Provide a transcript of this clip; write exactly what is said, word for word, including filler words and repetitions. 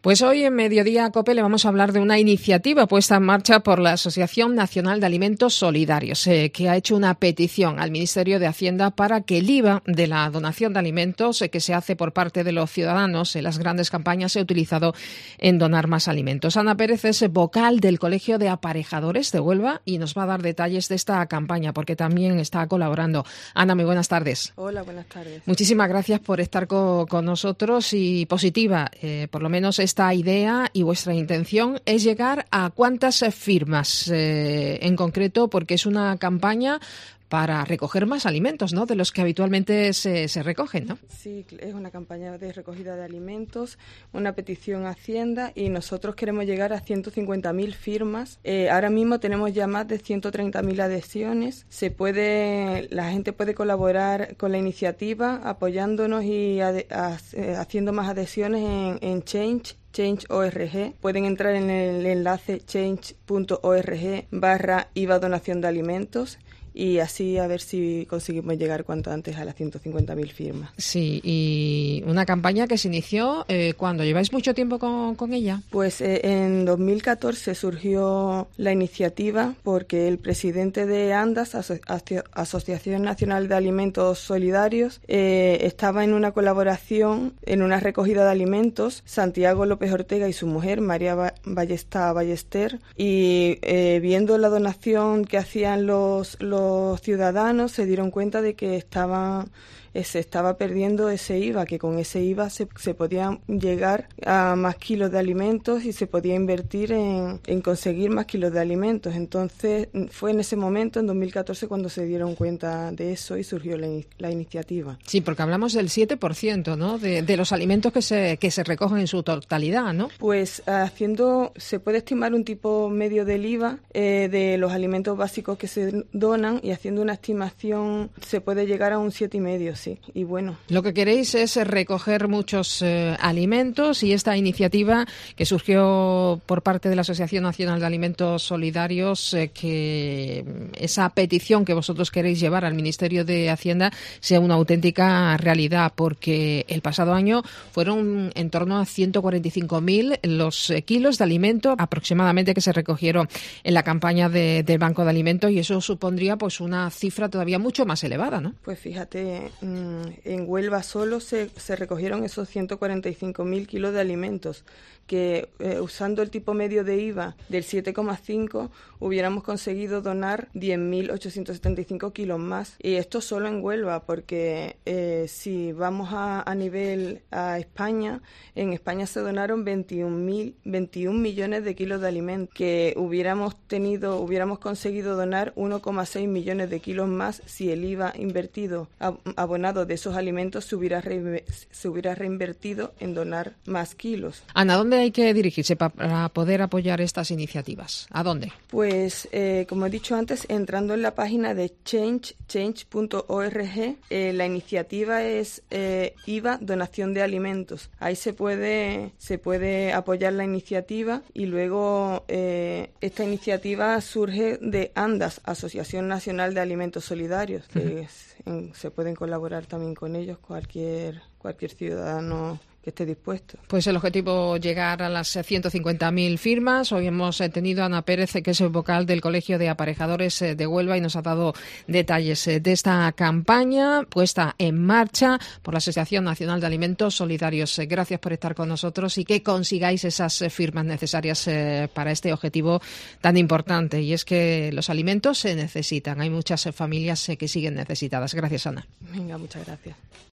Pues hoy en Mediodía COPE le vamos a hablar de una iniciativa puesta en marcha por la Asociación Nacional de Alimentos Solidarios, eh, que ha hecho una petición al Ministerio de Hacienda para que el I V A de la donación de alimentos eh, que se hace por parte de los ciudadanos en las grandes campañas sea utilizado en donar más alimentos. Ana Pérez es vocal del Colegio de Aparejadores de Huelva y nos va a dar detalles de esta campaña porque también está colaborando. Ana, muy buenas tardes. Hola, buenas tardes. Muchísimas gracias por estar co- con nosotros y positiva, eh, por lo menos es esta idea y vuestra intención es llegar a cuántas firmas eh, en concreto, porque es una campaña para recoger más alimentos, ¿no?, de los que habitualmente se, se recogen, ¿no? Sí, es una campaña de recogida de alimentos, una petición a Hacienda y nosotros queremos llegar a ciento cincuenta mil firmas. Eh, ahora mismo tenemos ya más de ciento treinta mil adhesiones. Se puede, la gente puede colaborar con la iniciativa apoyándonos y ade, a, eh, haciendo más adhesiones en, en Change. Change punto org. Pueden entrar en el enlace change punto org barra I V A donación de alimentos y así a ver si conseguimos llegar cuanto antes a las ciento cincuenta mil firmas. Sí, y una campaña que se inició, eh, ¿cuándo? ¿Lleváis mucho tiempo con, con ella? Pues eh, en dos mil catorce surgió la iniciativa porque el presidente de ANDAS, Aso- Aso- Asociación Nacional de Alimentos Solidarios, eh, estaba en una colaboración, en una recogida de alimentos, Santiago López Ortega y su mujer, María ba- Ballesta Ballester, y eh, viendo la donación que hacían los, los Los ciudadanos se dieron cuenta de que estaban, eh, se estaba perdiendo ese I V A, que con ese I V A se, se podía llegar a más kilos de alimentos y se podía invertir en, en conseguir más kilos de alimentos. Entonces fue en ese momento, en dos mil catorce, cuando se dieron cuenta de eso y surgió la, la iniciativa. Sí, porque hablamos del siete por ciento, ¿no?, de, de los alimentos que se, que se recogen en su totalidad, ¿no? Pues haciendo, se puede estimar un tipo medio del I V A eh, de los alimentos básicos que se donan y haciendo una estimación se puede llegar a un siete y medio, sí. Y bueno. Lo que queréis es recoger muchos eh, alimentos y esta iniciativa que surgió por parte de la Asociación Nacional de Alimentos Solidarios, eh, que esa petición que vosotros queréis llevar al Ministerio de Hacienda sea una auténtica realidad, porque el pasado año fueron en torno a ciento cuarenta y cinco mil los eh, kilos de alimento aproximadamente que se recogieron en la campaña de, del Banco de Alimentos, y eso supondría pues una cifra todavía mucho más elevada, ¿no? Pues fíjate, mmm, en Huelva solo se, se recogieron esos ciento cuarenta y cinco mil kilos de alimentos, que eh, usando el tipo medio de I V A del siete coma cinco hubiéramos conseguido donar diez mil ochocientos setenta y cinco kilos más. Y esto solo en Huelva, porque eh, si vamos a, a nivel a España, en España se donaron veintiún millones de kilos de alimentos, que hubiéramos tenido, hubiéramos conseguido donar uno coma seis millones de kilos más si el I V A invertido, abonado de esos alimentos se hubiera, re, se hubiera reinvertido en donar más kilos. Ana, ¿a dónde hay que dirigirse para poder apoyar estas iniciativas? ¿A dónde? Pues, eh, como he dicho antes, entrando en la página de Change, change punto org, eh, la iniciativa es eh, I V A donación de alimentos. Ahí se puede, se puede apoyar la iniciativa y luego eh, esta iniciativa surge de ANDAS, Asociación Nacional de Alimentos Solidarios, que uh-huh. es, en, se pueden colaborar también con ellos cualquier, cualquier ciudadano que esté dispuesto. Pues el objetivo llegar a las ciento cincuenta mil firmas. Hoy hemos tenido a Ana Pérez, que es el vocal del Colegio de Aparejadores de Huelva, y nos ha dado detalles de esta campaña puesta en marcha por la Asociación Nacional de Alimentos Solidarios. Gracias por estar con nosotros y que consigáis esas firmas necesarias para este objetivo tan importante. Y es que los alimentos se necesitan. Hay muchas familias que siguen necesitadas. Gracias, Ana. Venga, muchas gracias.